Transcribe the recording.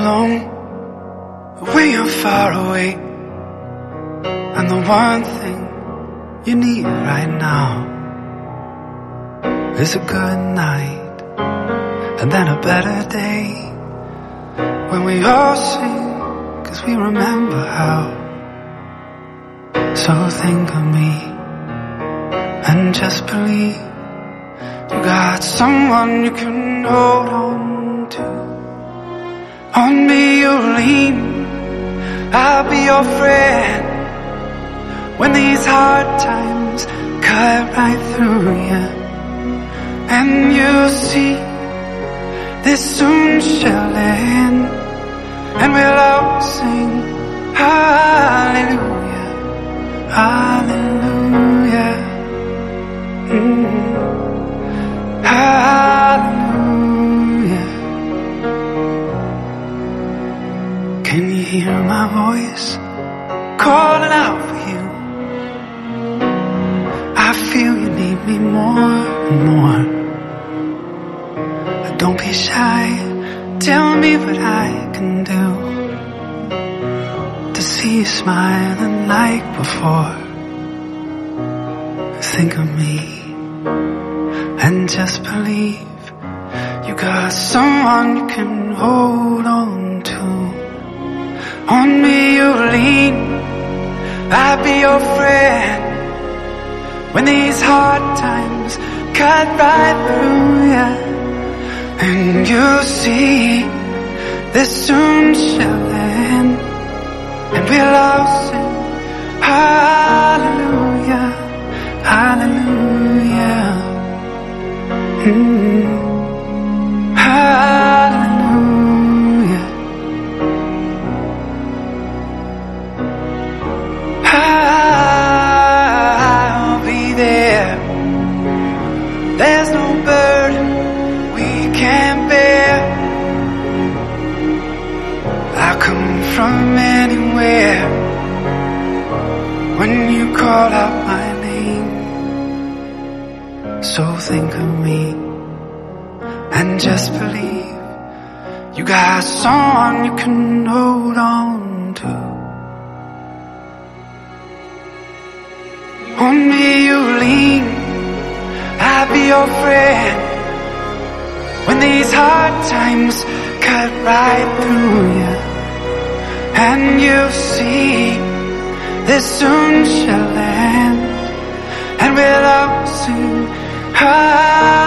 alone, when you're far away, and the one thing you need right now is a good night, and then a better day, when we all sing, 'cause we remember how. So think of me, and just believe you got someone you can hold on to. On me you'll lean, I'll be your friend, when these hard times cut right through you. And you'll see, this soon shall end, and we'll all sing hallelujah, hallelujah, hallelujah. Can you hear my voice calling out for you? I feel you need me more and more. But don't be shy, tell me what I can do to see you smiling like before. Think of me, and just believe you got someone you can hold on to. On me you lean, I'll be your friend, when these hard times cut right through you. And you'll see, this soon shall end, and we'll all sing hallelujah, hallelujah, hallelujah, I'll be there. There's no burden we can't bear. I'll come from anywhere when you call out my name. So think of me, and just believe you got someone you can hold on to. On me you lean, I'll be your friend, when these hard times cut right through you. And you'll see, this soon shall end, and we'll all sing hallelujah.